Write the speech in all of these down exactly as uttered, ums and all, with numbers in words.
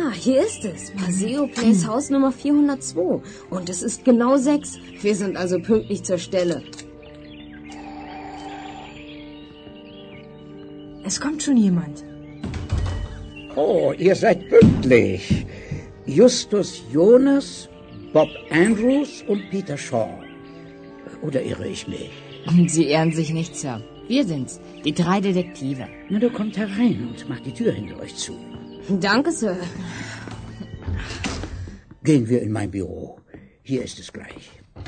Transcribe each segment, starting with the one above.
Ja, hier ist es. Paseo Place Haus Nummer vierhundertzwei. Und es ist genau sechs. Wir sind also pünktlich zur Stelle. Es kommt schon jemand. Oh, ihr seid pünktlich. Justus Jonas, Bob Andrews und Peter Shaw. Oder irre ich mich? Sie irren sich nicht, Sir. Wir sind's, die drei Detektive. Na, du kommt herein und macht die Tür hinter euch zu. Danke, Sir. Gehen wir in mein Büro. Hier ist es gleich.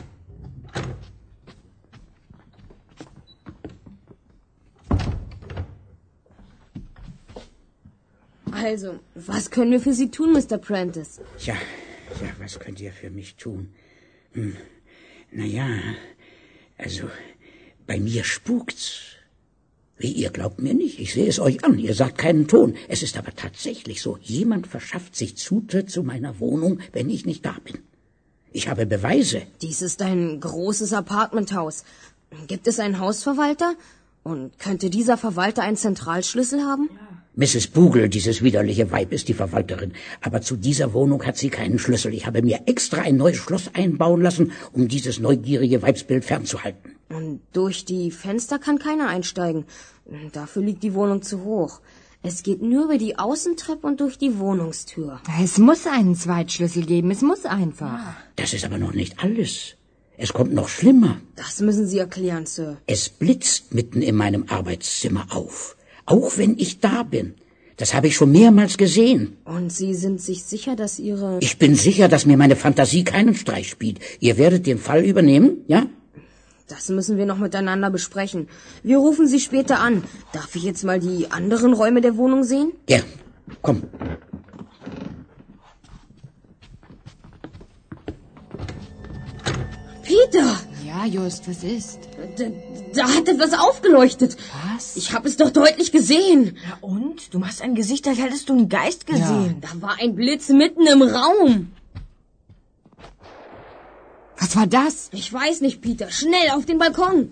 Also, was können wir für Sie tun, Mister Prentice? Ja, ja, was könnt ihr für mich tun? Hm, naja, also, bei mir spukt's. Wie, ihr glaubt mir nicht, ich sehe es euch an, ihr sagt keinen Ton. Es ist aber tatsächlich so, jemand verschafft sich Zutritt zu meiner Wohnung, wenn ich nicht da bin. Ich habe Beweise. Dies ist ein großes Apartmenthaus. Gibt es einen Hausverwalter? Und könnte dieser Verwalter einen Zentralschlüssel haben? Ja. Misses Bugle, dieses widerliche Weib, ist die Verwalterin. Aber zu dieser Wohnung hat sie keinen Schlüssel. Ich habe mir extra ein neues Schloss einbauen lassen, um dieses neugierige Weibsbild fernzuhalten. Und durch die Fenster kann keiner einsteigen. Dafür liegt die Wohnung zu hoch. Es geht nur über die Außentreppe und durch die Wohnungstür. Es muss einen Zweitschlüssel geben, es muss einfach. Das ist aber noch nicht alles. Es kommt noch schlimmer. Das müssen Sie erklären, Sir. Es blitzt mitten in meinem Arbeitszimmer auf. Auch wenn ich da bin. Das habe ich schon mehrmals gesehen. Und Sie sind sich sicher, dass Ihre... Ich bin sicher, dass mir meine Fantasie keinen Streich spielt. Ihr werdet den Fall übernehmen, ja? Das müssen wir noch miteinander besprechen. Wir rufen Sie später an. Darf ich jetzt mal die anderen Räume der Wohnung sehen? Ja, komm. Peter! Ja, Just, was ist? Da, da hat etwas aufgeleuchtet. Was? Ich habe es doch deutlich gesehen. Ja und? Du machst ein Gesicht, als hättest du einen Geist gesehen. Ja. Da war ein Blitz mitten im Raum. Was war das? Ich weiß nicht, Peter. Schnell auf den Balkon.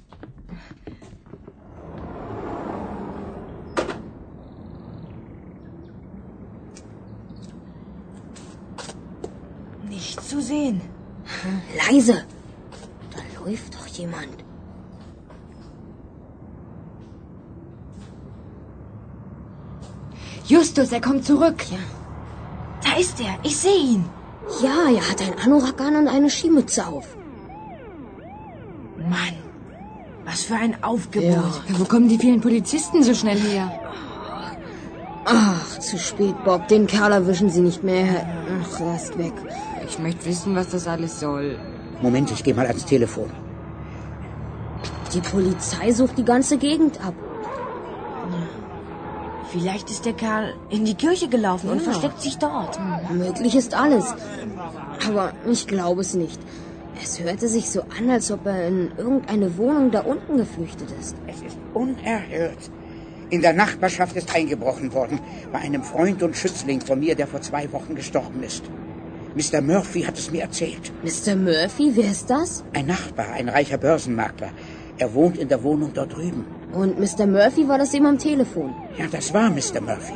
Nichts zu sehen. Leise. Da läuft doch jemand. Justus, er kommt zurück. Ja. Da ist er. Ich sehe ihn. Ja, er hat ein Anorak an und eine Skimütze auf. Mann, was für ein Aufgebot. Ja. Wo kommen die vielen Polizisten so schnell her? Ach, zu spät, Bob. Den Kerl erwischen Sie nicht mehr. Ach, er ist weg. Ich möchte wissen, was das alles soll. Moment, ich gehe mal ans Telefon. Die Polizei sucht die ganze Gegend ab. Vielleicht ist der Kerl in die Kirche gelaufen ja. und versteckt sich dort. Möglich ist alles. Aber ich glaube es nicht. Es hörte sich so an, als ob er in irgendeine Wohnung da unten geflüchtet ist. Es ist unerhört. In der Nachbarschaft ist eingebrochen worden. Bei einem Freund und Schützling von mir, der vor zwei Wochen gestorben ist. Mister Murphy hat es mir erzählt. Mister Murphy? Wer ist das? Ein Nachbar, ein reicher Börsenmakler. Er wohnt in der Wohnung dort drüben. Und Mister Murphy war das eben am Telefon? Ja, das war Mister Murphy.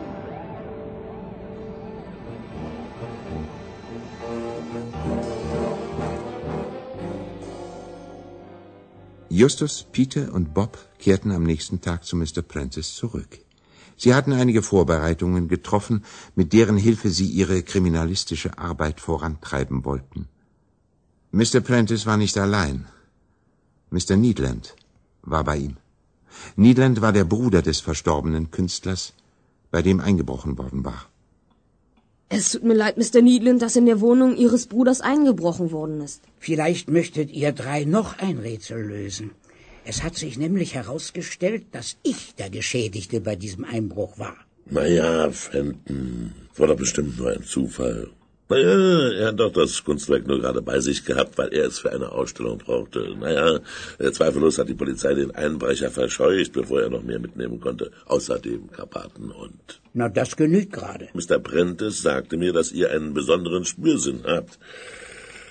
Justus, Peter und Bob kehrten am nächsten Tag zu Mister Prentice zurück. Sie hatten einige Vorbereitungen getroffen, mit deren Hilfe sie ihre kriminalistische Arbeit vorantreiben wollten. Mister Prentice war nicht allein. Mister Needland war bei ihm. Needland war der Bruder des verstorbenen Künstlers, bei dem eingebrochen worden war. Es tut mir leid, Mister Needland, dass in der Wohnung Ihres Bruders eingebrochen worden ist. Vielleicht möchtet ihr drei noch ein Rätsel lösen. Es hat sich nämlich herausgestellt, dass ich der Geschädigte bei diesem Einbruch war. Naja, Fenton, war doch bestimmt nur ein Zufall. Naja, er hat doch das Kunstwerk nur gerade bei sich gehabt, weil er es für eine Ausstellung brauchte. Naja, zweifellos hat die Polizei den Einbrecher verscheucht, bevor er noch mehr mitnehmen konnte. Außerdem Karpaten und... Na, das genügt gerade. Mister Prentice sagte mir, dass ihr einen besonderen Spürsinn habt.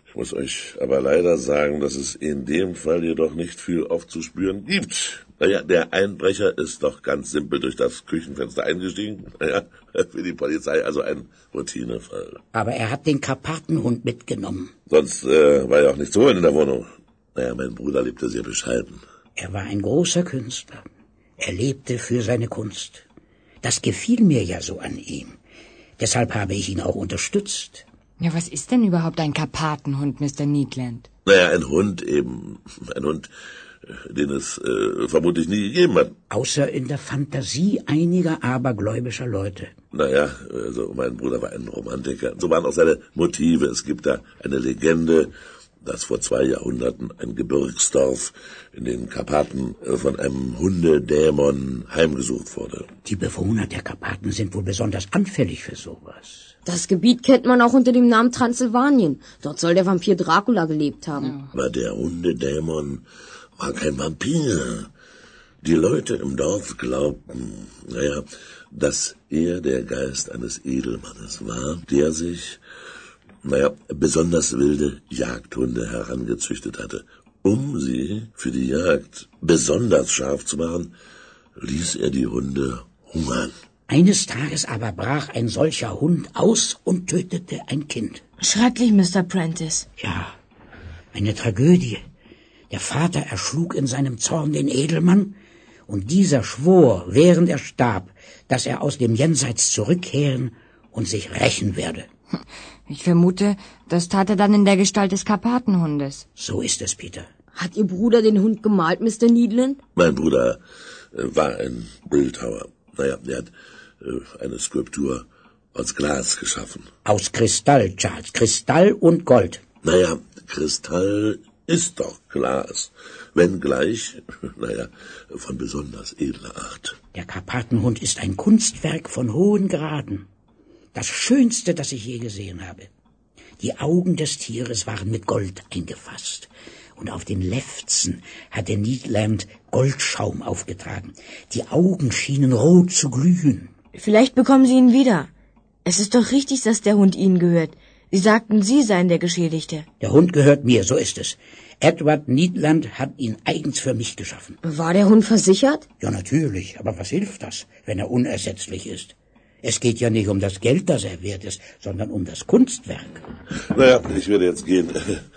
Ich muss euch aber leider sagen, dass es in dem Fall jedoch nicht viel aufzuspüren gibt. Naja, der Einbrecher ist doch ganz simpel durch das Küchenfenster eingestiegen. Naja, für die Polizei also ein Routinefall. Aber er hat den Karpatenhund mitgenommen. Sonst äh, war ja auch nichts zu holen in der Wohnung. Naja, mein Bruder lebte sehr bescheiden. Er war ein großer Künstler. Er lebte für seine Kunst. Das gefiel mir ja so an ihm. Deshalb habe ich ihn auch unterstützt. Ja, was ist denn überhaupt ein Karpatenhund, Mister Needland? Naja, ein Hund eben. Ein Hund, den es äh, vermutlich nie gegeben hat. Außer in der Fantasie einiger abergläubischer Leute. Naja, also mein Bruder war ein Romantiker. So waren auch seine Motive. Es gibt da eine Legende, dass vor zwei Jahrhunderten ein Gebirgsdorf in den Karpaten von einem Hundedämon heimgesucht wurde. Die Bewohner der Karpaten sind wohl besonders anfällig für sowas. Das Gebiet kennt man auch unter dem Namen Transsilvanien. Dort soll der Vampir Dracula gelebt haben. Aber der Hundedämon war kein Vampir. Die Leute im Dorf glaubten, naja, dass er der Geist eines Edelmannes war, der sich, naja, besonders wilde Jagdhunde herangezüchtet hatte. Um sie für die Jagd besonders scharf zu machen, ließ er die Hunde hungern. Eines Tages aber brach ein solcher Hund aus und tötete ein Kind. Schrecklich, Mister Prentice. Ja, eine Tragödie. Der Vater erschlug in seinem Zorn den Edelmann, und dieser schwor, während er starb, dass er aus dem Jenseits zurückkehren und sich rächen werde. Ich vermute, das tat er dann in der Gestalt des Karpatenhundes. So ist es, Peter. Hat Ihr Bruder den Hund gemalt, Mister Needland? Mein Bruder äh, war ein Bildhauer. Naja, er hat äh, eine Skulptur aus Glas geschaffen. Aus Kristall, Charles. Kristall und Gold. Naja, Kristall ist doch Glas, wenngleich, naja, von besonders edler Art. Der Karpatenhund ist ein Kunstwerk von hohen Graden. Das Schönste, das ich je gesehen habe. Die Augen des Tieres waren mit Gold eingefasst. Und auf den Lefzen hatte Needland Goldschaum aufgetragen. Die Augen schienen rot zu glühen. Vielleicht bekommen Sie ihn wieder. Es ist doch richtig, dass der Hund Ihnen gehört. Sie sagten, Sie seien der Geschädigte. Der Hund gehört mir, so ist es. Edward Needland hat ihn eigens für mich geschaffen. War der Hund versichert? Ja, natürlich. Aber was hilft das, wenn er unersetzlich ist? Es geht ja nicht um das Geld, das er wert ist, sondern um das Kunstwerk. Naja, ich werde jetzt gehen.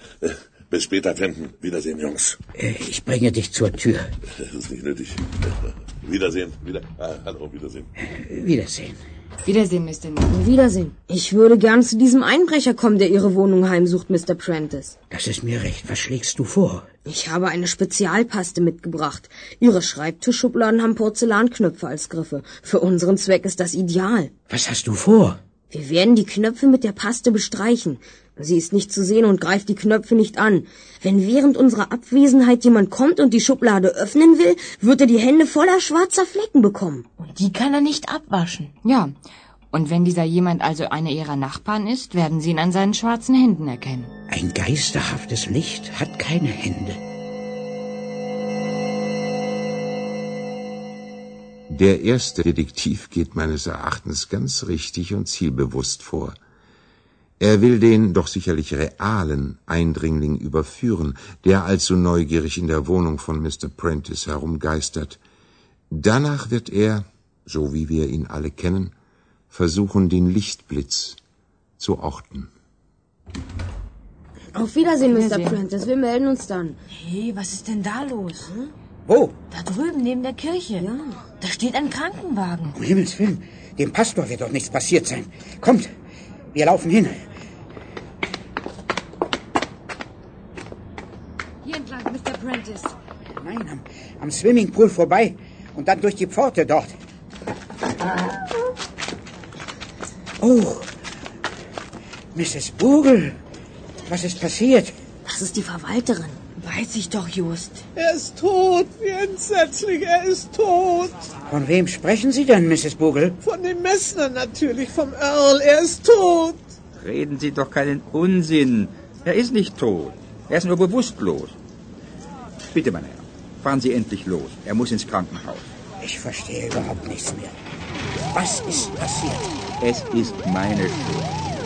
Bis später, Fenton. Wiedersehen, Jungs. Ich bringe dich zur Tür. Das ist nicht nötig. Wiedersehen. Wieder. Ah, hallo, Wiedersehen. Wiedersehen. Wiedersehen, Mister Needland. Wiedersehen. Ich würde gern zu diesem Einbrecher kommen, der Ihre Wohnung heimsucht, Mister Prentice. Das ist mir recht. Was schlägst du vor? Ich habe eine Spezialpaste mitgebracht. Ihre Schreibtischschubladen haben Porzellanknöpfe als Griffe. Für unseren Zweck ist das ideal. Was hast du vor? Wir werden die Knöpfe mit der Paste bestreichen. Sie ist nicht zu sehen und greift die Knöpfe nicht an. Wenn während unserer Abwesenheit jemand kommt und die Schublade öffnen will, wird er die Hände voller schwarzer Flecken bekommen. Und die kann er nicht abwaschen. Ja, und wenn dieser jemand also einer Ihrer Nachbarn ist, werden Sie ihn an seinen schwarzen Händen erkennen. Ein geisterhaftes Licht hat keine Hände. Der erste Detektiv geht meines Erachtens ganz richtig und zielbewusst vor. Er will den doch sicherlich realen Eindringling überführen, der allzu neugierig in der Wohnung von Mister Prentice herumgeistert. Danach wird er, so wie wir ihn alle kennen, versuchen, den Lichtblitz zu orten. Auf Wiedersehen, Mister Wiedersehen. Prentice. Wir melden uns dann. Hey, was ist denn da los? Hm? Wo? Da drüben neben der Kirche. Ja. Da steht ein Krankenwagen. Um Himmels Willen, dem Pastor wird doch nichts passiert sein. Kommt, wir laufen hin. Hier entlang, Mister Prentice. Nein, am, am Swimmingpool vorbei und dann durch die Pforte dort. Oh, Misses Bogle, was ist passiert? Das ist die Verwalterin. Weiß ich doch, Just. Er ist tot. Wie entsetzlich, er ist tot. Von wem sprechen Sie denn, Misses Bogle? Von dem Messner natürlich, vom Earl. Er ist tot. Reden Sie doch keinen Unsinn. Er ist nicht tot. Er ist nur bewusstlos. Bitte, mein Herr, fahren Sie endlich los. Er muss ins Krankenhaus. Ich verstehe überhaupt nichts mehr. Was ist passiert? Es ist meine Schuld.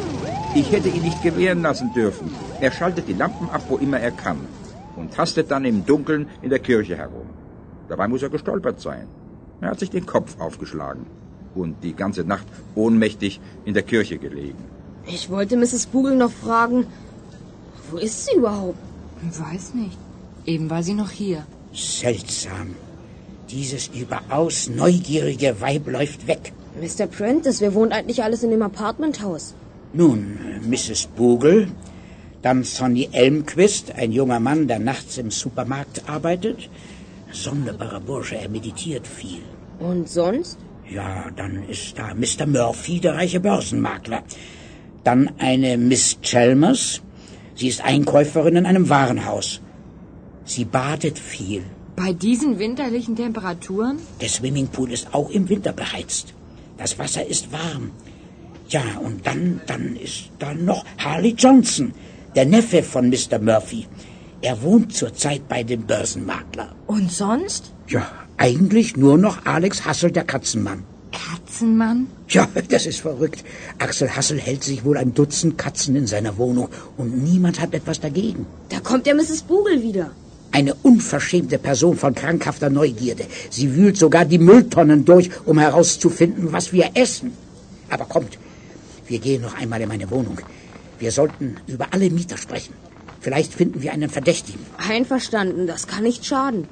Ich hätte ihn nicht gewähren lassen dürfen. Er schaltet die Lampen ab, wo immer er kann. Und tastet dann im Dunkeln in der Kirche herum. Dabei muss er gestolpert sein. Er hat sich den Kopf aufgeschlagen. Und die ganze Nacht ohnmächtig in der Kirche gelegen. Ich wollte Misses Bugle noch fragen, wo ist sie überhaupt? Weiß nicht. Eben war sie noch hier. Seltsam. Dieses überaus neugierige Weib läuft weg. Mister Prentice, wer wohnt eigentlich alles in dem Apartmenthaus? Nun, Misses Bugle, dann Sonny Elmquist, ein junger Mann, der nachts im Supermarkt arbeitet. Sonderbarer Bursche, er meditiert viel. Und sonst? Ja, dann ist da Mister Murphy, der reiche Börsenmakler. Dann eine Miss Chalmers. Sie ist Einkäuferin in einem Warenhaus. Sie badet viel. Bei diesen winterlichen Temperaturen? Der Swimmingpool ist auch im Winter beheizt. Das Wasser ist warm. Ja, und dann, dann ist da noch Harley Johnson, der Neffe von Mister Murphy. Er wohnt zurzeit bei dem Börsenmakler. Und sonst? Ja, eigentlich nur noch Alex Hassel, der Katzenmann. Katzenmann? Ja, das ist verrückt. Axel Hassel hält sich wohl ein Dutzend Katzen in seiner Wohnung und niemand hat etwas dagegen. Da kommt ja Misses Bugle wieder. Eine unverschämte Person von krankhafter Neugierde. Sie wühlt sogar die Mülltonnen durch, um herauszufinden, was wir essen. Aber kommt, wir gehen noch einmal in meine Wohnung. Wir sollten über alle Mieter sprechen. Vielleicht finden wir einen Verdächtigen. Einverstanden, das kann nicht schaden.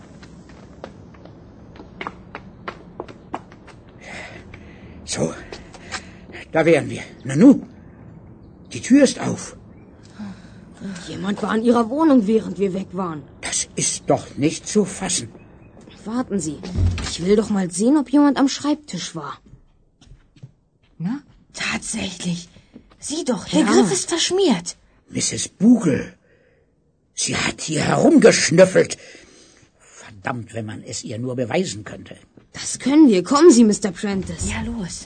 So, da wären wir. Nanu, die Tür ist auf. Jemand war in ihrer Wohnung, während wir weg waren. Das ist doch nicht zu fassen. Warten Sie, ich will doch mal sehen, ob jemand am Schreibtisch war. Na? Tatsächlich. Sieh doch, der Ja. Griff ist verschmiert. Misses Bugle, sie hat hier herumgeschnüffelt. Verdammt, wenn man es ihr nur beweisen könnte. Das können wir. Kommen Sie, Mister Prentice. Ja, los.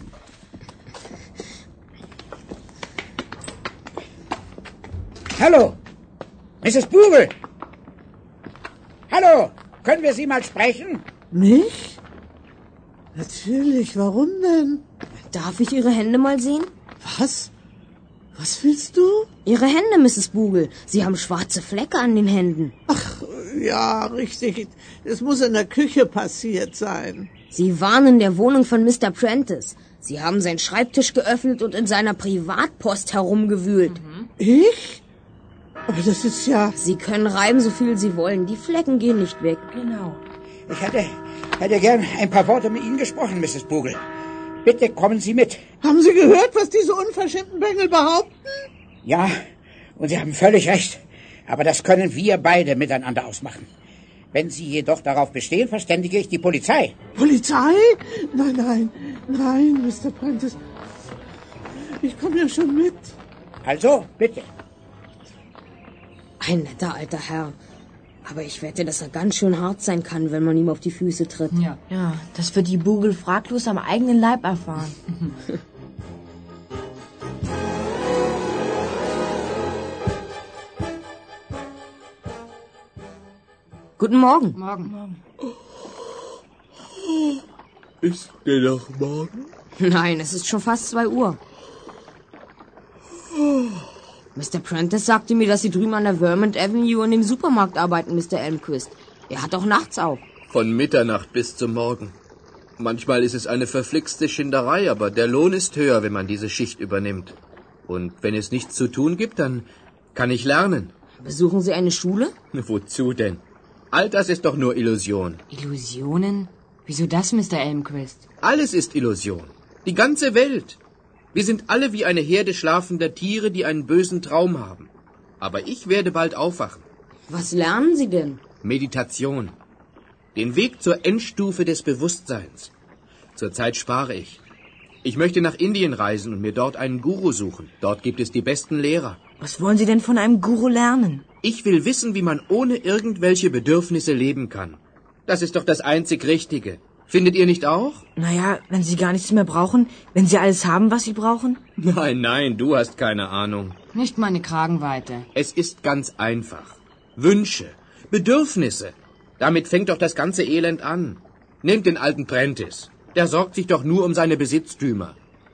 Hallo, Misses Bugle. Hallo, können wir Sie mal sprechen? Mich? Natürlich, warum denn? Darf ich Ihre Hände mal sehen? Was? Was willst du? Ihre Hände, Misses Bugle. Sie haben schwarze Flecke an den Händen. Ach, ja, richtig. Es muss in der Küche passiert sein. Sie waren in der Wohnung von Mister Prentice. Sie haben seinen Schreibtisch geöffnet und in seiner Privatpost herumgewühlt. Mhm. Ich? Aber das ist ja... Sie können reiben, so viel Sie wollen. Die Flecken gehen nicht weg. Genau. Ich hätte, hätte gern ein paar Worte mit Ihnen gesprochen, Misses Bugle. Bitte kommen Sie mit. Haben Sie gehört, was diese unverschämten Bengel behaupten? Ja, und Sie haben völlig recht. Aber das können wir beide miteinander ausmachen. Wenn Sie jedoch darauf bestehen, verständige ich die Polizei. Polizei? Nein, nein, nein, Mister Prentice. Ich komme ja schon mit. Also, bitte. Ein netter alter Herr. Aber ich wette, dass er ganz schön hart sein kann, wenn man ihm auf die Füße tritt. Ja. Ja, das wird die Bugle fraglos am eigenen Leib erfahren. Guten Morgen. Morgen. Ist der noch morgen? Nein, es ist schon fast zwei Uhr. Mister Prentice sagte mir, dass Sie drüben an der Vermont Avenue in dem Supermarkt arbeiten, Mister Elmquist. Er hat auch nachts auf. Von Mitternacht bis zum Morgen. Manchmal ist es eine verflixte Schinderei, aber der Lohn ist höher, wenn man diese Schicht übernimmt. Und wenn es nichts zu tun gibt, dann kann ich lernen. Besuchen Sie eine Schule? Wozu denn? All das ist doch nur Illusion. Illusionen? Wieso das, Mister Elmquist? Alles ist Illusion. Die ganze Welt. Wir sind alle wie eine Herde schlafender Tiere, die einen bösen Traum haben. Aber ich werde bald aufwachen. Was lernen Sie denn? Meditation. Den Weg zur Endstufe des Bewusstseins. Zurzeit spare ich. Ich möchte nach Indien reisen und mir dort einen Guru suchen. Dort gibt es die besten Lehrer. Was wollen Sie denn von einem Guru lernen? Ich will wissen, wie man ohne irgendwelche Bedürfnisse leben kann. Das ist doch das einzig Richtige. Findet ihr nicht auch? Naja, wenn Sie gar nichts mehr brauchen, wenn Sie alles haben, was Sie brauchen? Nein, nein, du hast keine Ahnung. Nicht meine Kragenweite. Es ist ganz einfach. Wünsche, Bedürfnisse. Damit fängt doch das ganze Elend an. Nehmt den alten Prentice. Der sorgt sich doch nur um seine Besitztümer.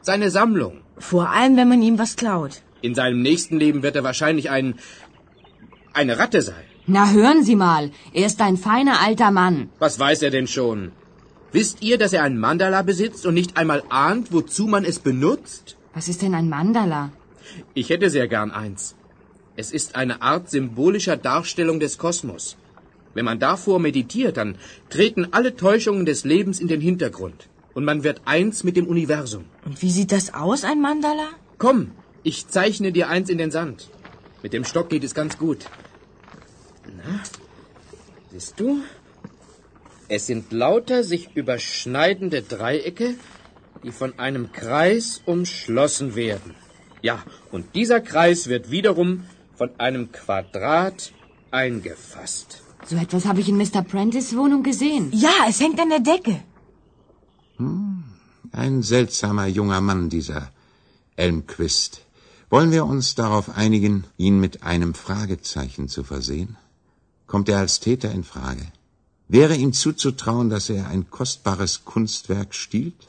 Seine Sammlung. Vor allem, wenn man ihm was klaut. In seinem nächsten Leben wird er wahrscheinlich ein... eine Ratte sein. Na, hören Sie mal. Er ist ein feiner alter Mann. Was weiß er denn schon? Wisst ihr, dass er ein Mandala besitzt und nicht einmal ahnt, wozu man es benutzt? Was ist denn ein Mandala? Ich hätte sehr gern eins. Es ist eine Art symbolischer Darstellung des Kosmos. Wenn man davor meditiert, dann treten alle Täuschungen des Lebens in den Hintergrund. Und man wird eins mit dem Universum. Und wie sieht das aus, ein Mandala? Komm, ich zeichne dir eins in den Sand. Mit dem Stock geht es ganz gut. Na, siehst du? Es sind lauter sich überschneidende Dreiecke, die von einem Kreis umschlossen werden. Ja, und dieser Kreis wird wiederum von einem Quadrat eingefasst. So etwas habe ich in Mister Prentice' Wohnung gesehen. Ja, es hängt an der Decke. Hm, ein seltsamer junger Mann, dieser Elmquist. Wollen wir uns darauf einigen, ihn mit einem Fragezeichen zu versehen? Kommt er als Täter in Frage? Wäre ihm zuzutrauen, dass er ein kostbares Kunstwerk stiehlt?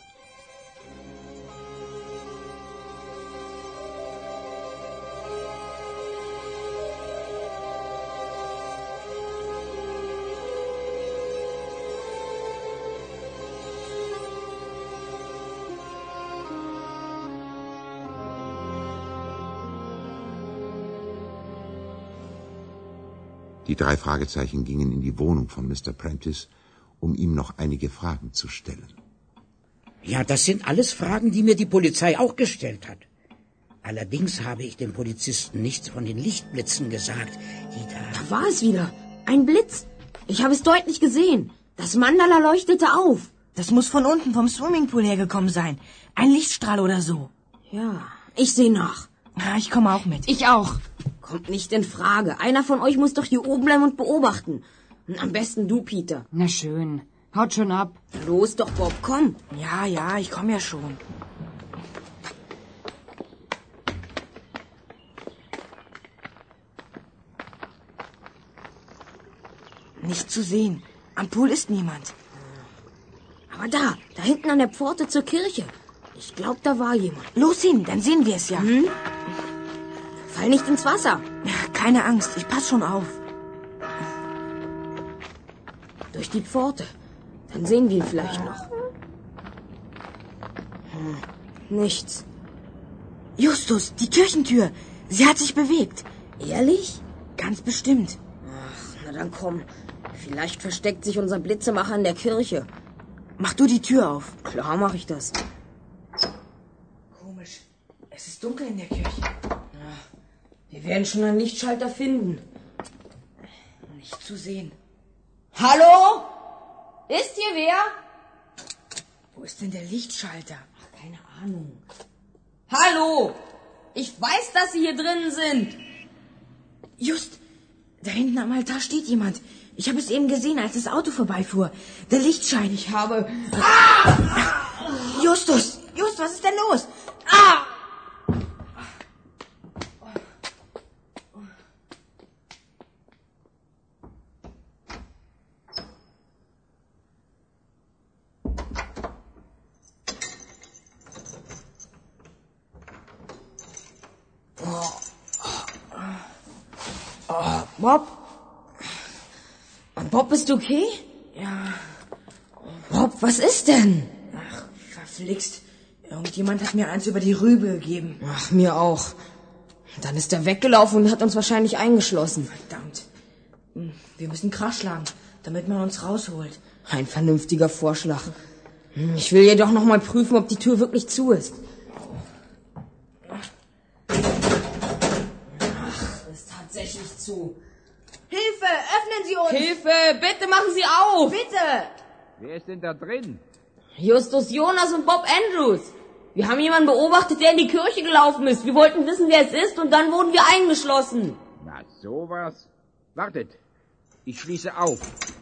Die drei Fragezeichen gingen in die Wohnung von Mister Prentice, um ihm noch einige Fragen zu stellen. Ja, das sind alles Fragen, die mir die Polizei auch gestellt hat. Allerdings habe ich dem Polizisten nichts von den Lichtblitzen gesagt, die da... Da war es wieder. Ein Blitz. Ich habe es deutlich gesehen. Das Mandala leuchtete auf. Das muss von unten vom Swimmingpool hergekommen sein. Ein Lichtstrahl oder so. Ja, ich sehe nach. Ja, ich komme auch mit. Ich auch. Kommt nicht in Frage. Einer von euch muss doch hier oben bleiben und beobachten. Am besten du, Peter. Na schön. Haut schon ab. Los doch, Bob, komm. Ja, ja, ich komme ja schon. Nicht zu sehen. Am Pool ist niemand. Aber da, da hinten an der Pforte zur Kirche. Ich glaube, da war jemand. Los hin, dann sehen wir es ja. Hm? Fall nicht ins Wasser. Keine Angst, ich pass schon auf. Durch die Pforte. Dann sehen wir ihn vielleicht noch. Hm, nichts. Justus, die Kirchentür. Sie hat sich bewegt. Ehrlich? Ganz bestimmt. Ach, na dann komm. Vielleicht versteckt sich unser Blitzemacher in der Kirche. Mach du die Tür auf. Klar mache ich das. Komisch. Es ist dunkel in der Kirche. Wir werden schon einen Lichtschalter finden. Nicht zu sehen. Hallo? Ist hier wer? Wo ist denn der Lichtschalter? Ach, keine Ahnung. Hallo? Ich weiß, dass Sie hier drinnen sind. Just, da hinten am Altar steht jemand. Ich habe es eben gesehen, als das Auto vorbeifuhr. Der Lichtschein. Ich habe... Ah! Justus! Just, was ist denn los? Ah! Bob? Bob, bist du okay? Ja. Bob, was ist denn? Ach, verflixt. Irgendjemand hat mir eins über die Rübe gegeben. Ach, mir auch. Dann ist er weggelaufen und hat uns wahrscheinlich eingeschlossen. Verdammt. Wir müssen Krach schlagen, damit man uns rausholt. Ein vernünftiger Vorschlag. Ich will jedoch noch mal prüfen, ob die Tür wirklich zu ist. Ach, ist tatsächlich zu. Hilfe, öffnen Sie uns! Hilfe, bitte machen Sie auf! Bitte! Wer ist denn da drin? Justus Jonas und Bob Andrews. Wir haben jemanden beobachtet, der in die Kirche gelaufen ist. Wir wollten wissen, wer es ist, und dann wurden wir eingeschlossen. Na, sowas. Wartet. Ich schließe auf.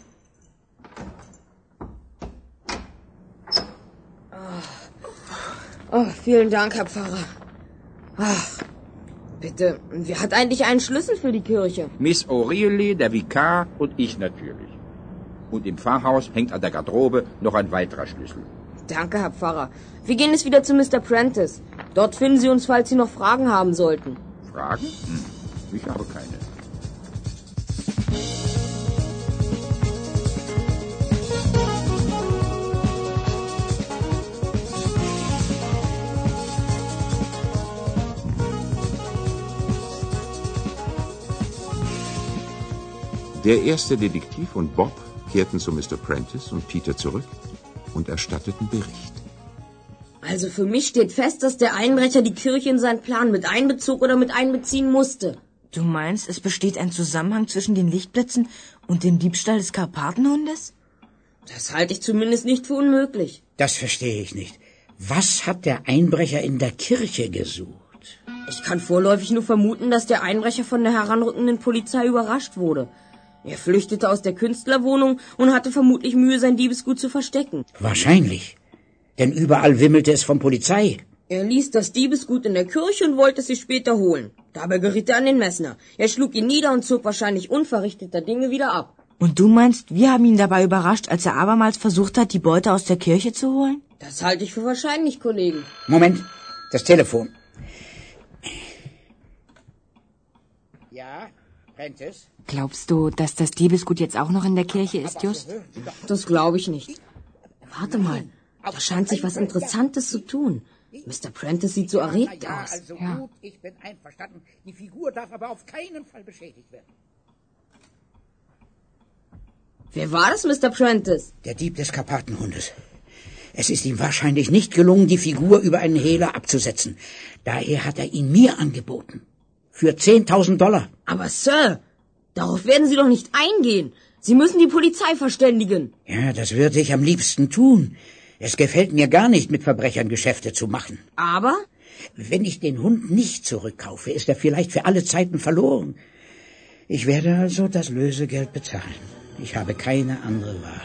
Oh, vielen Dank, Herr Pfarrer. Ach, bitte, wer hat eigentlich einen Schlüssel für die Kirche? Miss O'Reilly, der Vikar und ich natürlich. Und im Pfarrhaus hängt an der Garderobe noch ein weiterer Schlüssel. Danke, Herr Pfarrer. Wir gehen jetzt wieder zu Mister Prentice. Dort finden Sie uns, falls Sie noch Fragen haben sollten. Fragen? Hm, ich habe keine. Der erste Detektiv und Bob kehrten zu Mister Prentice und Peter zurück und erstatteten Bericht. Also für mich steht fest, dass der Einbrecher die Kirche in seinen Plan mit einbezog oder mit einbeziehen musste. Du meinst, es besteht ein Zusammenhang zwischen den Lichtblitzen und dem Diebstahl des Karpatenhundes? Das halte ich zumindest nicht für unmöglich. Das verstehe ich nicht. Was hat der Einbrecher in der Kirche gesucht? Ich kann vorläufig nur vermuten, dass der Einbrecher von der heranrückenden Polizei überrascht wurde. Er flüchtete aus der Künstlerwohnung und hatte vermutlich Mühe, sein Diebesgut zu verstecken. Wahrscheinlich. Denn überall wimmelte es von Polizei. Er ließ das Diebesgut in der Kirche und wollte es sich später holen. Dabei geriet er an den Messner. Er schlug ihn nieder und zog wahrscheinlich unverrichteter Dinge wieder ab. Und du meinst, wir haben ihn dabei überrascht, als er abermals versucht hat, die Beute aus der Kirche zu holen? Das halte ich für wahrscheinlich, Kollegen. Moment, das Telefon. Ja, Prentice? Glaubst du, dass das Diebesgut jetzt auch noch in der Kirche ist, Just? Das glaube ich nicht. Warte mal, da scheint sich was Interessantes zu tun. Mister Prentice sieht so erregt aus. Also Ja. gut, ich bin einverstanden. Die Figur darf aber auf keinen Fall beschädigt werden. Wer war das, Mister Prentice? Der Dieb des Karpatenhundes. Es ist ihm wahrscheinlich nicht gelungen, die Figur über einen Hehler abzusetzen. Daher hat er ihn mir angeboten. Für zehntausend Dollar. Aber Sir, darauf werden Sie doch nicht eingehen. Sie müssen die Polizei verständigen. Ja, das würde ich am liebsten tun. Es gefällt mir gar nicht, mit Verbrechern Geschäfte zu machen. Aber? Wenn ich den Hund nicht zurückkaufe, ist er vielleicht für alle Zeiten verloren. Ich werde also das Lösegeld bezahlen. Ich habe keine andere Wahl.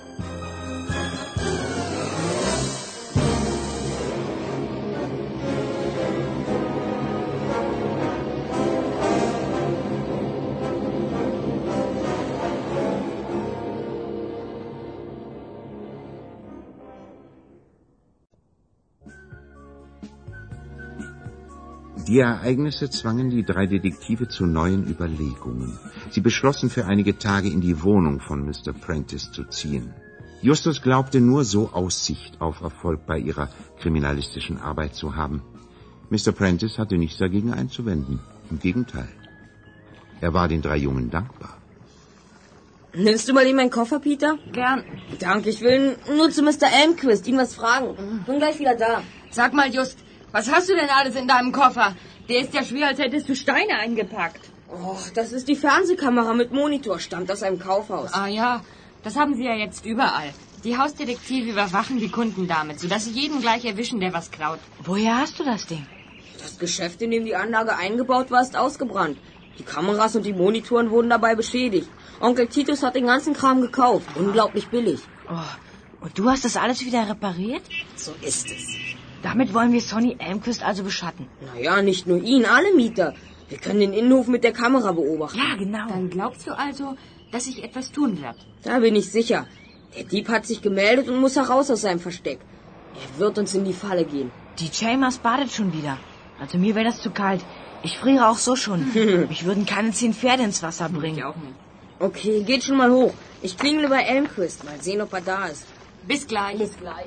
Die Ereignisse zwangen die drei Detektive zu neuen Überlegungen. Sie beschlossen, für einige Tage in die Wohnung von Mister Prentice zu ziehen. Justus glaubte, nur so Aussicht auf Erfolg bei ihrer kriminalistischen Arbeit zu haben. Mister Prentice hatte nichts dagegen einzuwenden. Im Gegenteil. Er war den drei Jungen dankbar. Nimmst du mal eben meinen Koffer, Peter? Gern. Danke, ich will nur zu Mister Elmquist, ihm was fragen. Bin gleich wieder da. Sag mal, Just, was hast du denn alles in deinem Koffer? Der ist ja schwer, als hättest du Steine eingepackt. Och, das ist die Fernsehkamera mit Monitor, stammt aus einem Kaufhaus. Ah ja, das haben sie ja jetzt überall. Die Hausdetektive überwachen die Kunden damit, sodass sie jeden gleich erwischen, der was klaut. Woher hast du das Ding? Das Geschäft, in dem die Anlage eingebaut war, ist ausgebrannt. Die Kameras und die Monitoren wurden dabei beschädigt. Onkel Titus hat den ganzen Kram gekauft. Unglaublich billig. Oh, und du hast das alles wieder repariert? So ist es. Damit wollen wir Sonny Elmquist also beschatten. Naja, nicht nur ihn, alle Mieter. Wir können den Innenhof mit der Kamera beobachten. Ja, genau. Dann glaubst du also, dass sich etwas tun wird? Da bin ich sicher. Der Dieb hat sich gemeldet und muss heraus aus seinem Versteck. Er wird uns in die Falle gehen. Die Chalmers badet schon wieder. Also mir wäre das zu kalt. Ich friere auch so schon. Mich würden keine zehn Pferde ins Wasser bringen. Ich auch nicht. Okay, geht schon mal hoch. Ich klingele bei Elmquist. Mal sehen, ob er da ist. Bis gleich. Bis gleich.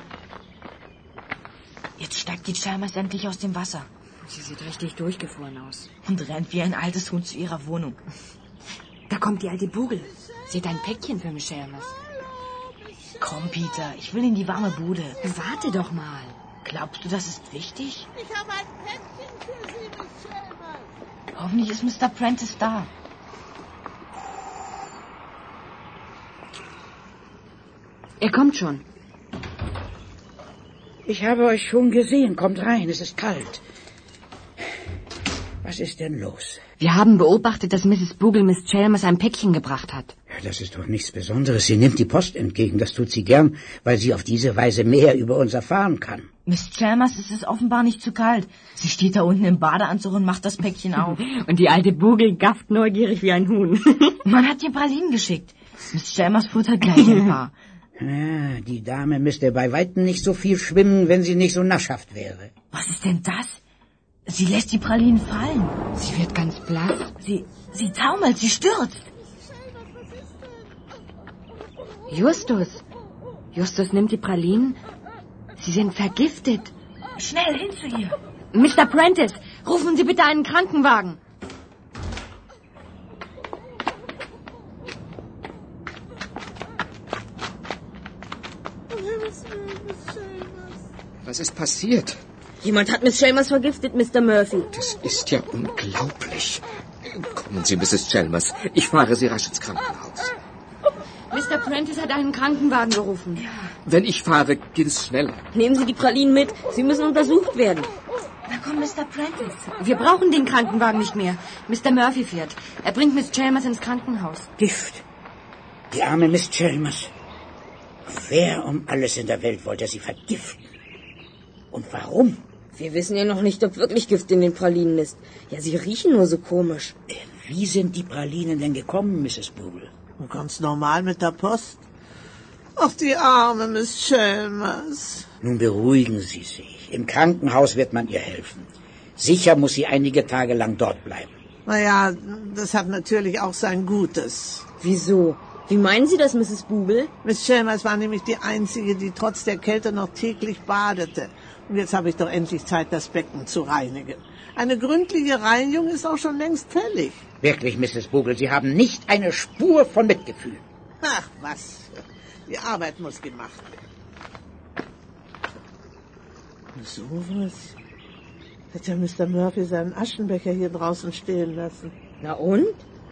Jetzt steigt die Chalmers endlich aus dem Wasser Sie sieht richtig durchgefroren aus. und rennt wie ein altes Huhn zu ihrer Wohnung. Da kommt die alte Bugel. Sie hat ein Päckchen für Miss Chalmers. Komm, Peter, ich will in die warme Bude. Warte doch mal. Glaubst du, das ist wichtig? Ich habe ein Päckchen für Sie, Miss Chalmers. Hoffentlich ist Mister Prentice da. Er kommt schon. Ich habe euch schon gesehen. Kommt rein, es ist kalt. Was ist denn los? Wir haben beobachtet, dass Misses Bugel Miss Chalmers ein Päckchen gebracht hat. Ja, das ist doch nichts Besonderes. Sie nimmt die Post entgegen. Das tut sie gern, weil sie auf diese Weise mehr über uns erfahren kann. Miss Chalmers ist es offenbar nicht zu kalt. Sie steht da unten im Badeanzug und macht das Päckchen auf. Und die alte Bugel gafft neugierig wie ein Huhn. Man hat ihr Pralinen geschickt. Miss Chalmers futtert gleich ein paar. Ah, die Dame müsste bei weitem nicht so viel schwimmen, wenn sie nicht so naschhaft wäre. Was ist denn das? Sie lässt die Pralinen fallen. Sie wird ganz blass. Sie, sie taumelt, sie stürzt. Justus. Justus nimmt die Pralinen. Sie sind vergiftet. Schnell hin zu ihr. Mister Prentice, rufen Sie bitte einen Krankenwagen. Was ist passiert? Jemand hat Miss Chalmers vergiftet, Mister Murphy. Das ist ja unglaublich. Kommen Sie, Misses Chalmers. Ich fahre Sie rasch ins Krankenhaus. Mister Prentice hat einen Krankenwagen gerufen. Wenn ich fahre, geht es schneller. Nehmen Sie die Pralinen mit. Sie müssen untersucht werden. Da kommt Mister Prentice. Wir brauchen den Krankenwagen nicht mehr. Mister Murphy fährt. Er bringt Miss Chalmers ins Krankenhaus. Gift. Die arme Miss Chalmers. Wer um alles in der Welt wollte sie vergiften? Und warum? Wir wissen ja noch nicht, ob wirklich Gift in den Pralinen ist. Ja, sie riechen nur so komisch. Wie sind die Pralinen denn gekommen, Misses Bugle? Ganz normal mit der Post. Ach, die arme Miss Chalmers. Nun beruhigen Sie sich. Im Krankenhaus wird man ihr helfen. Sicher muss sie einige Tage lang dort bleiben. Naja, das hat natürlich auch sein Gutes. Wieso? Wie meinen Sie das, Misses Bugle? Miss Chalmers war nämlich die Einzige, die trotz der Kälte noch täglich badete. Und jetzt habe ich doch endlich Zeit, das Becken zu reinigen. Eine gründliche Reinigung ist auch schon längst fällig. Wirklich, Misses Bugle, Sie haben nicht eine Spur von Mitgefühl. Ach, was. Die Arbeit muss gemacht werden. So was. Hat ja Mister Murphy seinen Aschenbecher hier draußen stehen lassen. Na und?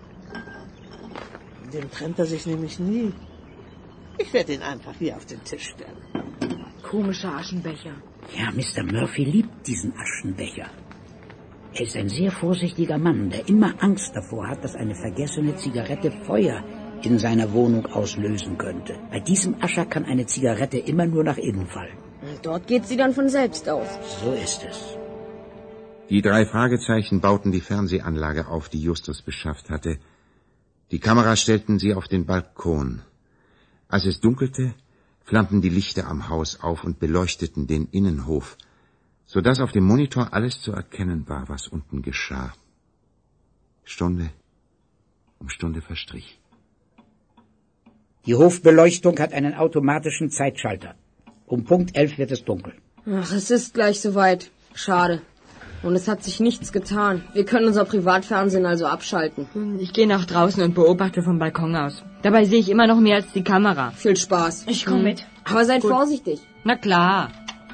Dem trennt er sich nämlich nie. Ich werde ihn einfach hier auf den Tisch stellen. Komischer Aschenbecher. Ja, Mister Murphy liebt diesen Aschenbecher. Er ist ein sehr vorsichtiger Mann, der immer Angst davor hat, dass eine vergessene Zigarette Feuer in seiner Wohnung auslösen könnte. Bei diesem Ascher kann eine Zigarette immer nur nach innen fallen. Und dort geht sie dann von selbst aus. So ist es. Die drei Fragezeichen bauten die Fernsehanlage auf, die Justus beschafft hatte. Die Kamera stellten sie auf den Balkon. Als es dunkelte, flammten die Lichter am Haus auf und beleuchteten den Innenhof, so dass auf dem Monitor alles zu erkennen war, was unten geschah. Stunde um Stunde verstrich. Die Hofbeleuchtung hat einen automatischen Zeitschalter. Um Punkt elf wird es dunkel. Ach, es ist gleich soweit. Schade. Und es hat sich nichts getan. Wir können unser Privatfernsehen also abschalten. Ich gehe nach draußen und beobachte vom Balkon aus. Dabei sehe ich immer noch mehr als die Kamera. Viel Spaß. Ich komme mit. Aber seid Gut. vorsichtig. Na klar.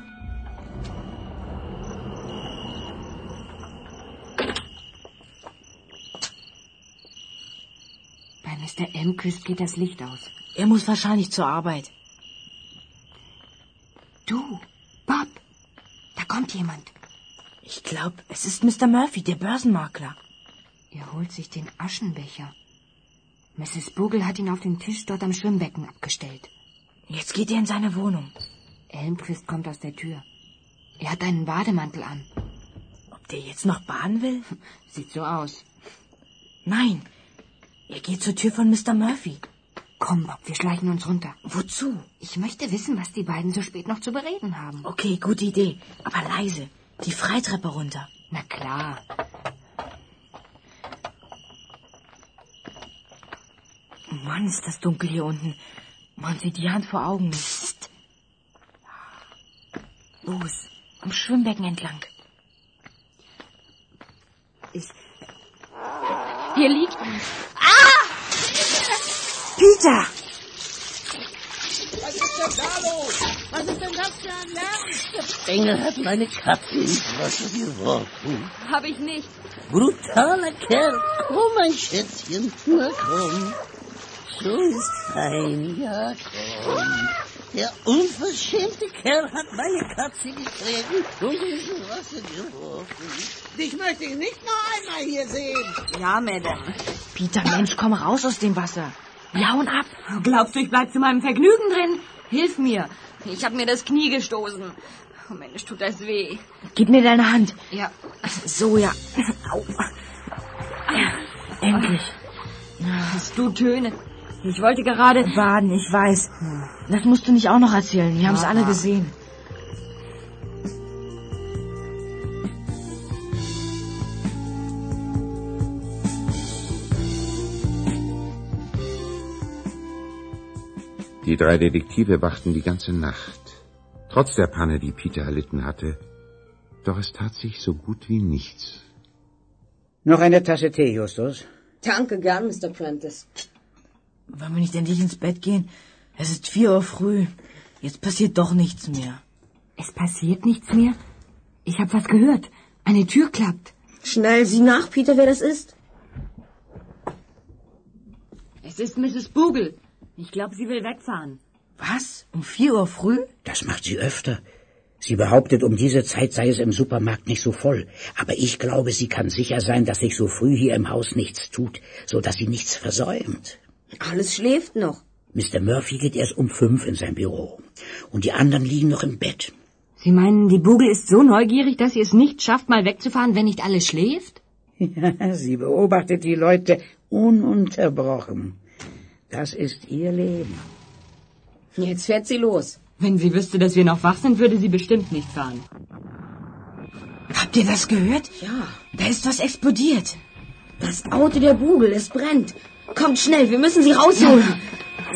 Bei Mister Elmquist geht das Licht aus. Er muss wahrscheinlich zur Arbeit. Du, Bob, da kommt jemand. Ich glaube, es ist Mister Murphy, der Börsenmakler. Er holt sich den Aschenbecher. Misses Bugle hat ihn auf den Tisch dort am Schwimmbecken abgestellt. Jetzt geht er in seine Wohnung. Elmquist kommt aus der Tür. Er hat einen Bademantel an. Ob der jetzt noch baden will? Sieht so aus. Nein, er geht zur Tür von Mister Murphy. Komm, Bob, wir schleichen uns runter. Wozu? Ich möchte wissen, was die beiden so spät noch zu bereden haben. Okay, gute Idee. Aber leise. Die Freitreppe runter. Na klar. Mann, ist das dunkel hier unten. Man sieht die Hand vor Augen nicht. Psst. Los, am Schwimmbecken entlang. Ich... Hier liegt... Ah! Peter! Was ist denn da los? Was ist denn das für ein Lärm? Engel hat meine Katze ins Wasser geworfen. Hab ich nicht. Brutaler Kerl. Komm, mein Schätzchen. Na komm. So ist fein. Ja, komm. Der unverschämte Kerl hat meine Katze getreten und ins Wasser geworfen. Dich möchte ich nicht noch einmal hier sehen. Ja, Madame. Peter, Mensch, komm raus aus dem Wasser. Wir hauen ab. Glaubst du, ich bleib zu meinem Vergnügen drin? Hilf mir. Ich hab mir das Knie gestoßen. Oh Mensch, tut das weh. Gib mir deine Hand. Ja. So, ja. Au. Ja, endlich. Hast du Töne? Ich wollte gerade... Baden, ich weiß. Das musst du nicht auch noch erzählen. Wir haben es alle gesehen. Die drei Detektive wachten die ganze Nacht. Trotz der Panne, die Peter erlitten hatte. Doch es tat sich so gut wie nichts. Noch eine Tasse Tee, Justus? Danke gern, Mister Prentice. Wollen wir nicht endlich ins Bett gehen? Es ist vier Uhr früh. Jetzt passiert doch nichts mehr. Es passiert nichts mehr? Ich habe was gehört. Eine Tür klappt. Schnell, sieh nach, Peter, wer das ist. Es ist Misses Bogle. Ich glaube, sie will wegfahren. Was? Um vier Uhr früh? Das macht sie öfter. Sie behauptet, um diese Zeit sei es im Supermarkt nicht so voll. Aber ich glaube, sie kann sicher sein, dass sich so früh hier im Haus nichts tut, so dass sie nichts versäumt. Alles schläft noch. Mister Murphy geht erst um fünf in sein Büro. Und die anderen liegen noch im Bett. Sie meinen, die Bogle ist so neugierig, dass sie es nicht schafft, mal wegzufahren, wenn nicht alles schläft? Ja, sie beobachtet die Leute ununterbrochen. Das ist ihr Leben. Jetzt fährt sie los. Wenn sie wüsste, dass wir noch wach sind, würde sie bestimmt nicht fahren. Habt ihr das gehört? Ja. Da ist was explodiert. Das Auto der Bogle, es brennt. Kommt schnell, wir müssen sie rausholen. Ja.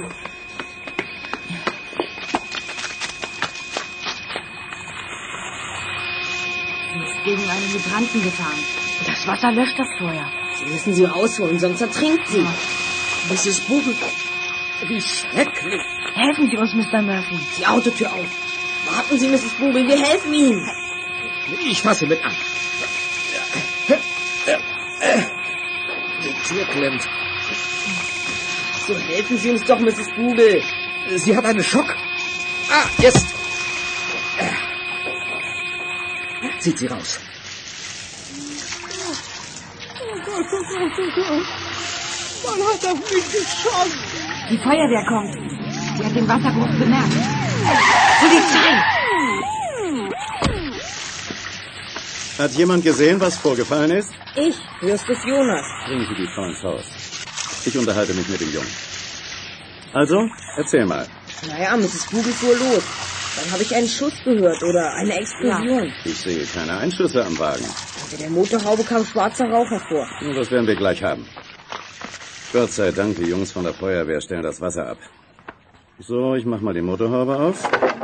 Sie ist gegen einen Hydranten gefahren. Das Wasser löscht das Feuer. Sie müssen sie rausholen, sonst ertrinkt sie. Ja. Misses Bogle, wie schrecklich. Helfen Sie uns, Mister Murphy. Die Autotür auf. Warten Sie, Misses Bogle, wir helfen Ihnen. Ich fasse mit an. Die Tür klemmt. So helfen Sie uns doch, Misses Bogle. Sie hat einen Schock. Ah, jetzt. Zieht sie raus. Oh Gott, oh Gott, oh Gott. Man hat auf mich geschossen. Die Feuerwehr kommt. Sie hat den Wasserbruch bemerkt. Polizei! Hat jemand gesehen, was vorgefallen ist? Ich, Justus Jonas. Bringen Sie die Frau ins Haus. Ich unterhalte mich mit dem Jungen. Also, erzähl mal. Naja, Misses Bogle fuhr los. Dann habe ich einen Schuss gehört oder eine Explosion. Ja. Ich sehe keine Einschüsse am Wagen. Hinter der Motorhaube kam schwarzer Rauch hervor. Und das werden wir gleich haben. Gott sei Dank, die Jungs von der Feuerwehr stellen das Wasser ab. So, ich mach mal die Motorhaube auf.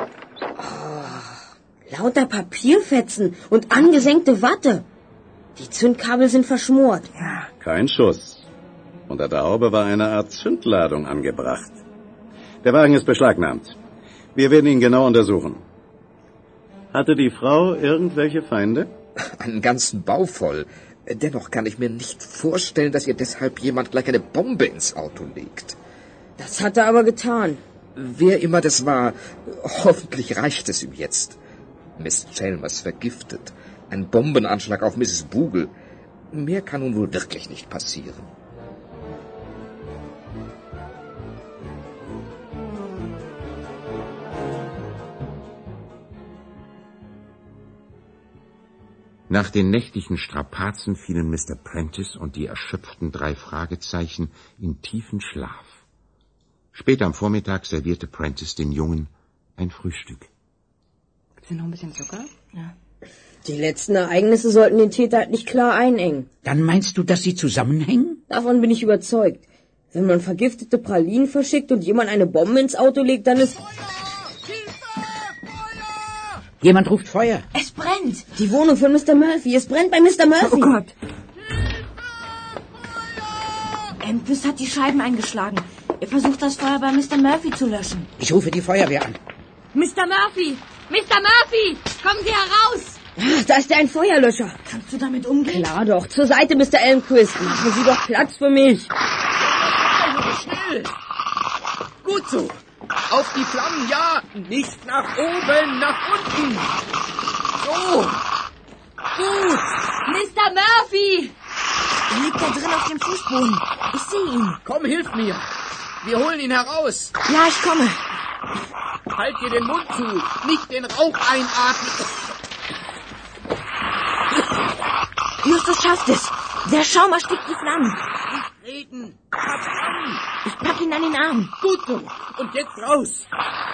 Oh, lauter Papierfetzen und angesenkte Watte. Die Zündkabel sind verschmort. Ja. Kein Schuss. Unter der Haube war eine Art Zündladung angebracht. Der Wagen ist beschlagnahmt. Wir werden ihn genau untersuchen. Hatte die Frau irgendwelche Feinde? Einen ganzen Bau voll. Dennoch kann ich mir nicht vorstellen, dass ihr deshalb jemand gleich eine Bombe ins Auto legt. Das hat er aber getan. Wer immer das war, hoffentlich reicht es ihm jetzt. Miss Chalmers vergiftet. Ein Bombenanschlag auf Misses Bogle. Mehr kann nun wohl wirklich nicht passieren. Nach den nächtlichen Strapazen fielen Mister Prentice und die erschöpften drei Fragezeichen in tiefen Schlaf. Später am Vormittag servierte Prentice den Jungen ein Frühstück. Gibt's denn noch ein bisschen Zucker? Ja. Die letzten Ereignisse sollten den Täter halt nicht klar einengen. Dann meinst du, dass sie zusammenhängen? Davon bin ich überzeugt. Wenn man vergiftete Pralinen verschickt und jemand eine Bombe ins Auto legt, dann ist... Jemand ruft Feuer. Es brennt. Die Wohnung von Mister Murphy. Es brennt bei Mister Murphy. Oh Gott. Empus hat die Scheiben eingeschlagen. Er versucht, das Feuer bei Mister Murphy zu löschen. Ich rufe die Feuerwehr an. Mister Murphy! Mister Murphy! Kommen Sie heraus! Ach, da ist ja ein Feuerlöscher. Kannst du damit umgehen? Klar doch. Zur Seite, Mister Elmquist. Machen Sie doch Platz für mich. Schnell! Gut so. Auf die Flammen, ja! Nicht nach oben, nach unten! So! Gut! Mister Murphy! Er liegt da drin auf dem Fußboden. Ich sehe ihn. Komm, hilf mir! Wir holen ihn heraus! Ja, ich komme. Halt dir den Mund zu! Nicht den Rauch einatmen! Justus schafft es. Der Schaum erstickt die Flammen. treten. Pass an. Ich pack ihn an den Arm. Gut so. Und jetzt raus.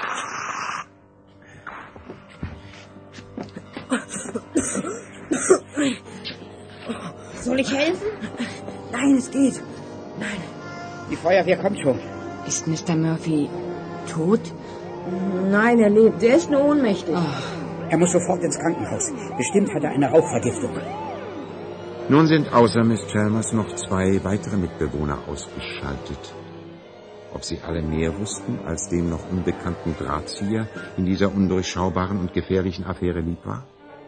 Soll ich helfen? Nein, es geht. Nein. Die Feuerwehr kommt schon. Ist Mister Murphy tot? Nein, er lebt. Er ist nur ohnmächtig. Oh. Er muss sofort ins Krankenhaus. Bestimmt hat er eine Rauchvergiftung. Nun sind außer Miss Chalmers noch zwei weitere Mitbewohner ausgeschaltet. Ob sie alle mehr wussten, als dem noch unbekannten Drahtzieher in dieser undurchschaubaren und gefährlichen Affäre lieb war?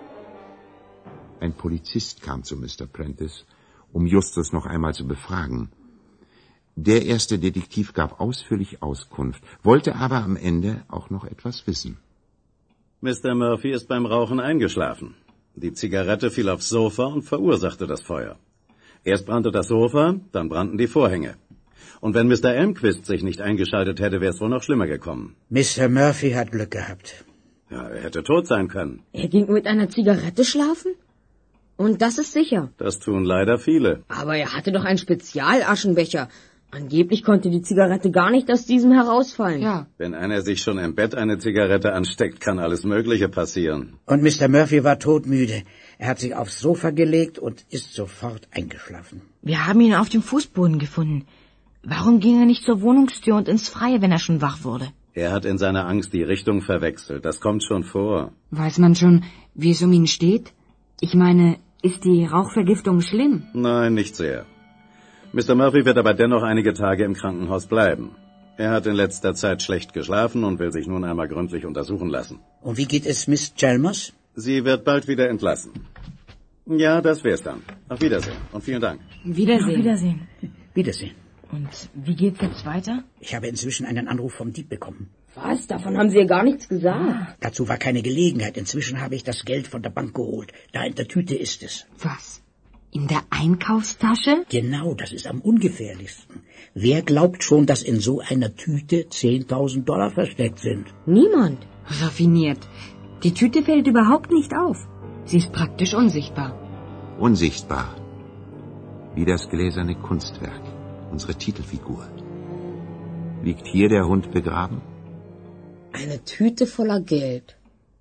Ein Polizist kam zu Mister Prentice, um Justus noch einmal zu befragen. Der erste Detektiv gab ausführlich Auskunft, wollte aber am Ende auch noch etwas wissen. Mister Murphy ist beim Rauchen eingeschlafen. Die Zigarette fiel aufs Sofa und verursachte das Feuer. Erst brannte das Sofa, dann brannten die Vorhänge. Und wenn Mister Elmquist sich nicht eingeschaltet hätte, wäre es wohl noch schlimmer gekommen. Mister Murphy hat Glück gehabt. Ja, er hätte tot sein können. Er ging mit einer Zigarette schlafen? Und das ist sicher. Das tun leider viele. Aber er hatte doch einen Spezialaschenbecher. Angeblich konnte die Zigarette gar nicht aus diesem herausfallen. Ja. Wenn einer sich schon im Bett eine Zigarette ansteckt, kann alles Mögliche passieren. Und Mister Murphy war todmüde. Er hat sich aufs Sofa gelegt und ist sofort eingeschlafen. Wir haben ihn auf dem Fußboden gefunden. Warum ging er nicht zur Wohnungstür und ins Freie, wenn er schon wach wurde? Er hat in seiner Angst die Richtung verwechselt. Das kommt schon vor. Weiß man schon, wie es um ihn steht? Ich meine, ist die Rauchvergiftung schlimm? Nein, nicht sehr. Mister Murphy wird aber dennoch einige Tage im Krankenhaus bleiben. Er hat in letzter Zeit schlecht geschlafen und will sich nun einmal gründlich untersuchen lassen. Und wie geht es Miss Chalmers? Sie wird bald wieder entlassen. Ja, das wär's dann. Auf Wiedersehen und vielen Dank. Wiedersehen. Auf Wiedersehen. Wiedersehen. Und wie geht's jetzt weiter? Ich habe inzwischen einen Anruf vom Dieb bekommen. Was? Davon haben Sie ja gar nichts gesagt. Dazu war keine Gelegenheit. Inzwischen habe ich das Geld von der Bank geholt. Da in der Tüte ist es. Was? In der Einkaufstasche? Genau, das ist am ungefährlichsten. Wer glaubt schon, dass in so einer Tüte zehntausend Dollar versteckt sind? Niemand. Raffiniert. Die Tüte fällt überhaupt nicht auf. Sie ist praktisch unsichtbar. Unsichtbar. Wie das gläserne Kunstwerk, unsere Titelfigur. Liegt hier der Hund begraben? Eine Tüte voller Geld.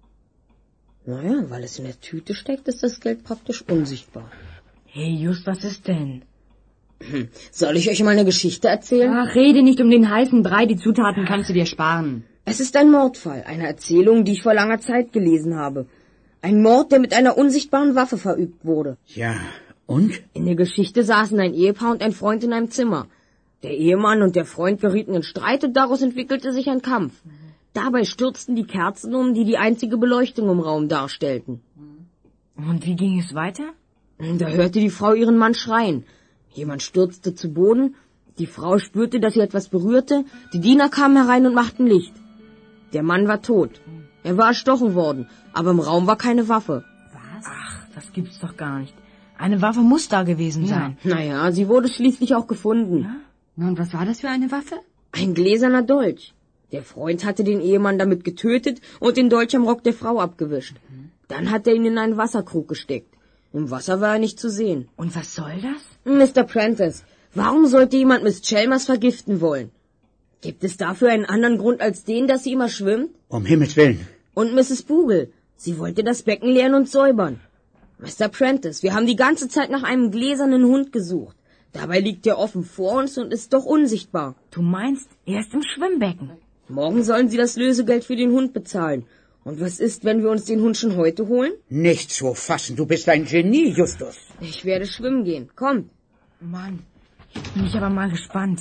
Naja, weil es in der Tüte steckt, ist das Geld praktisch unsichtbar. Hey, Just, was ist denn? Hm. Soll ich euch mal eine Geschichte erzählen? Ach, rede nicht um den heißen Brei, die Zutaten kannst du dir sparen. Es ist ein Mordfall, eine Erzählung, die ich vor langer Zeit gelesen habe. Ein Mord, der mit einer unsichtbaren Waffe verübt wurde. Ja, und? In der Geschichte saßen ein Ehepaar und ein Freund in einem Zimmer. Der Ehemann und der Freund gerieten in Streit und daraus entwickelte sich ein Kampf. Dabei stürzten die Kerzen um, die die einzige Beleuchtung im Raum darstellten. Und wie ging es weiter? Da hörte die Frau ihren Mann schreien. Jemand stürzte zu Boden. Die Frau spürte, dass sie etwas berührte. Die Diener kamen herein und machten Licht. Der Mann war tot. Er war erstochen worden, aber im Raum war keine Waffe. Was? Ach, das gibt's doch gar nicht. Eine Waffe muss da gewesen sein. Ja. Naja, sie wurde schließlich auch gefunden. Ja? Na, und was war das für eine Waffe? Ein gläserner Dolch. Der Freund hatte den Ehemann damit getötet und den Dolch am Rock der Frau abgewischt. Dann hat er ihn in einen Wasserkrug gesteckt. Im Wasser war er nicht zu sehen. Und was soll das? Mister Prentice, warum sollte jemand Miss Chalmers vergiften wollen? Gibt es dafür einen anderen Grund als den, dass sie immer schwimmt? Um Himmels Willen. Und Misses Bugle, sie wollte das Becken leeren und säubern. Mister Prentice, wir haben die ganze Zeit nach einem gläsernen Hund gesucht. Dabei liegt er offen vor uns und ist doch unsichtbar. Du meinst, er ist im Schwimmbecken? Morgen sollen Sie das Lösegeld für den Hund bezahlen. Und was ist, wenn wir uns den Hund schon heute holen? Nicht zu fassen, du bist ein Genie, Justus. Ich werde schwimmen gehen. Komm. Mann, jetzt bin ich aber mal gespannt.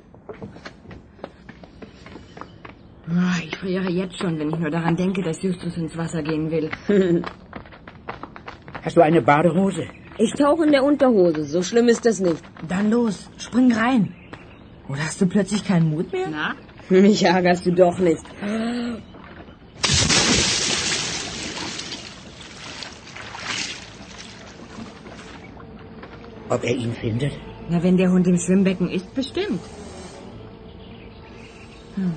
Ich friere jetzt schon, wenn ich nur daran denke, dass Justus ins Wasser gehen will. Hast du eine Badehose? Ich tauche in der Unterhose, so schlimm ist das nicht. Dann los, spring rein. Oder hast du plötzlich keinen Mut mehr? Na? Mich ärgerst du doch nicht. Ob er ihn findet? Na, wenn der Hund im Schwimmbecken ist, bestimmt. Hm.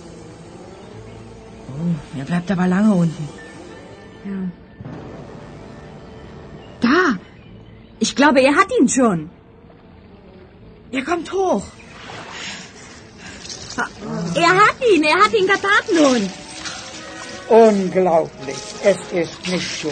Oh, er bleibt aber lange unten. Ja. Da! Ich glaube, er hat ihn schon. Der kommt hoch. Er hat ihn, er hat ihn getan nun. Unglaublich, es ist nicht so.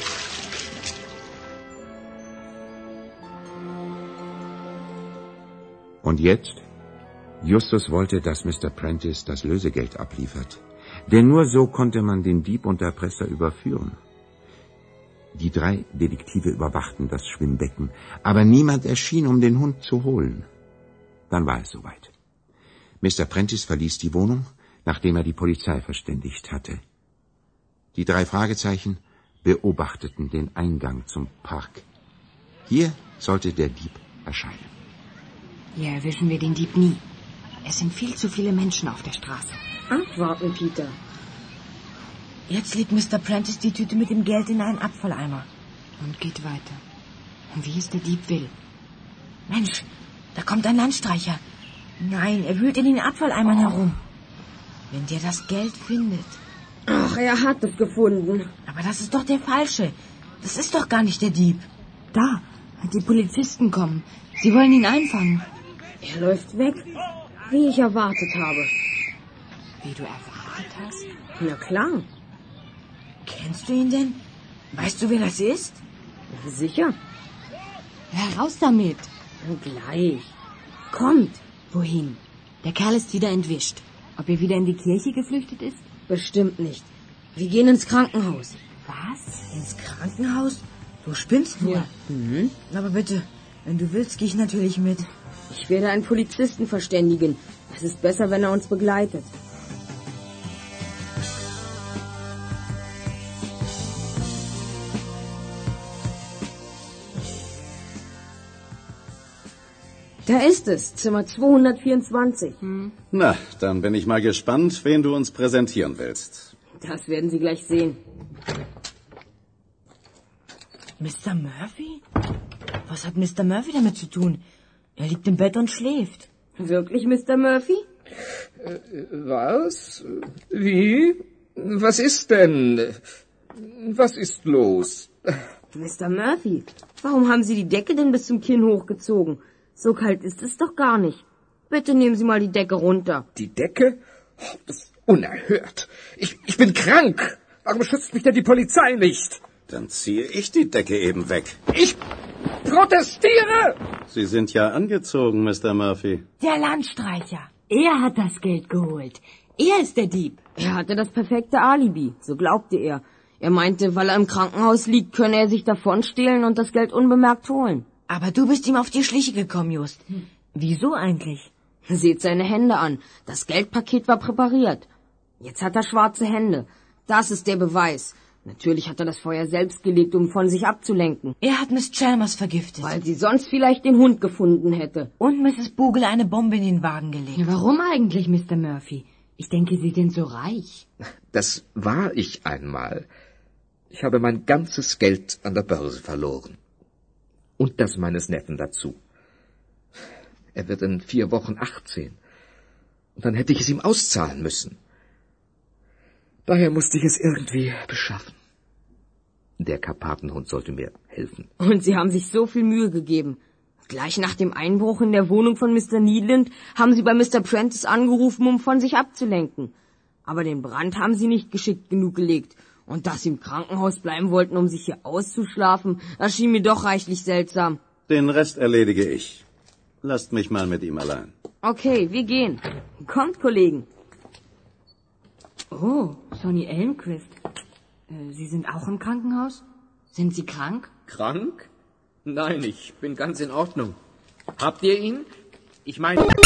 Und jetzt? Justus wollte, dass Mister Prentice das Lösegeld abliefert. Denn nur so konnte man den Dieb und Erpresser überführen. Die drei Detektive überwachten das Schwimmbecken, aber niemand erschien, um den Hund zu holen. Dann war es soweit. Mister Prentice verließ die Wohnung, nachdem er die Polizei verständigt hatte. Die drei Fragezeichen beobachteten den Eingang zum Park. Hier sollte der Dieb erscheinen. Hier erwischen wir den Dieb nie. Es sind viel zu viele Menschen auf der Straße. Abwarten, Peter. Jetzt legt Mister Prentice die Tüte mit dem Geld in einen Abfalleimer und geht weiter. Und wie es der Dieb will. Mensch, da kommt ein Landstreicher. Nein, er wühlt in den Abfalleimern herum. Wenn der das Geld findet. Ach, er hat es gefunden. Aber das ist doch der Falsche. Das ist doch gar nicht der Dieb. Da, die Polizisten kommen. Sie wollen ihn einfangen. Er läuft weg, wie ich erwartet habe. Wie du erwartet hast? Na klar. Kennst du ihn denn? Weißt du, wer das ist? Sicher. Heraus damit. Gleich. Kommt. Wohin? Der Kerl ist wieder entwischt. Ob er wieder in die Kirche geflüchtet ist? Bestimmt nicht. Wir gehen ins Krankenhaus. Was? Ins Krankenhaus? Du spinnst wohl. Ja. Mhm. Aber bitte, wenn du willst, gehe ich natürlich mit. Ich werde einen Polizisten verständigen. Es ist besser, wenn er uns begleitet. Da ist es, Zimmer zweihundertvierundzwanzig. Hm. Na, dann bin ich mal gespannt, wen du uns präsentieren willst. Das werden Sie gleich sehen. Mister Murphy? Was hat Mister Murphy damit zu tun? Er liegt im Bett und schläft. Wirklich, Mister Murphy? Äh, was? Wie? Was ist denn? Was ist los? Mister Murphy, warum haben Sie die Decke denn bis zum Kinn hochgezogen? So kalt ist es doch gar nicht. Bitte nehmen Sie mal die Decke runter. Die Decke? Oh, das ist unerhört. Ich, ich bin krank. Warum schützt mich denn die Polizei nicht? Dann ziehe ich die Decke eben weg. Ich protestiere! Sie sind ja angezogen, Mister Murphy. Der Landstreicher. Er hat das Geld geholt. Er ist der Dieb. Er hatte das perfekte Alibi, so glaubte er. Er meinte, weil er im Krankenhaus liegt, könne er sich davonstehlen und das Geld unbemerkt holen. Aber du bist ihm auf die Schliche gekommen, Just. Hm. Wieso eigentlich? Seht seine Hände an. Das Geldpaket war präpariert. Jetzt hat er schwarze Hände. Das ist der Beweis. Natürlich hat er das Feuer selbst gelegt, um von sich abzulenken. Er hat Miss Chalmers vergiftet. Weil sie sonst vielleicht den Hund gefunden hätte. Und Misses Bogle eine Bombe in den Wagen gelegt. Ja, warum eigentlich, Mister Murphy? Ich denke, Sie sind so reich. Das war ich einmal. Ich habe mein ganzes Geld an der Börse verloren. Und das meines Neffen dazu. Er wird in vier Wochen achtzehn. Und dann hätte ich es ihm auszahlen müssen. Daher musste ich es irgendwie beschaffen. Der Karpatenhund sollte mir helfen. Und Sie haben sich so viel Mühe gegeben. Gleich nach dem Einbruch in der Wohnung von Mister Needland haben Sie bei Mister Prentice angerufen, um von sich abzulenken. Aber den Brand haben Sie nicht geschickt genug gelegt. Und dass Sie im Krankenhaus bleiben wollten, um sich hier auszuschlafen, erschien mir doch reichlich seltsam. Den Rest erledige ich. Lasst mich mal mit ihm allein. Okay, wir gehen. Kommt, Kollegen. Oh, Sonny Elmquist. Äh, Sie sind auch im Krankenhaus? Sind Sie krank? Krank? Nein, ich bin ganz in Ordnung. Habt ihr ihn? Ich meine...